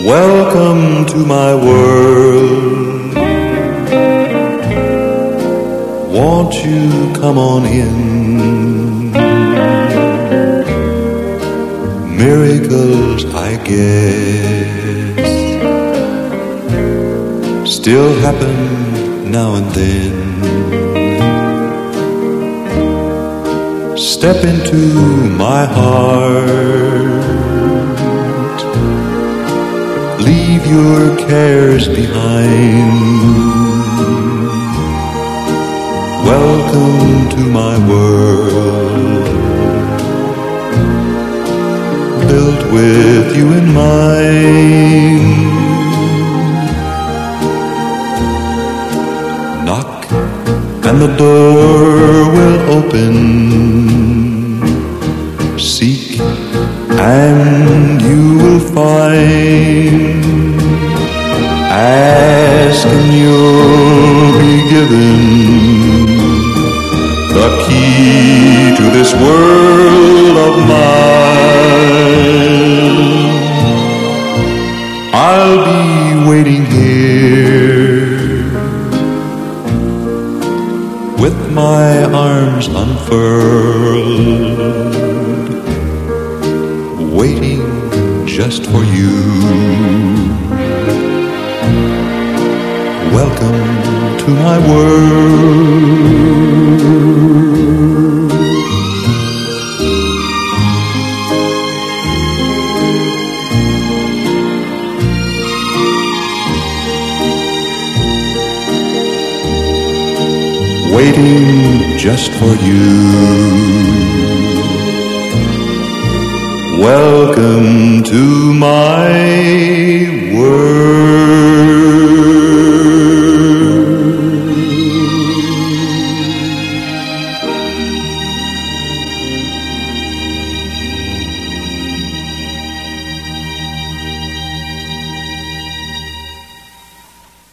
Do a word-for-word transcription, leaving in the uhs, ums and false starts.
Welcome to my world. Won't you come on in? Miracles, I guess, still happen now and then. Step into my heart, leave your cares behind. Welcome to my world, built with you in mind. Knock and the door will open. Seek and you will find. Ask and you'll be given the key to this world of mine. I'll be waiting here with my arms unfurled, waiting just for you. Welcome to my world. Waiting just for you. Welcome to my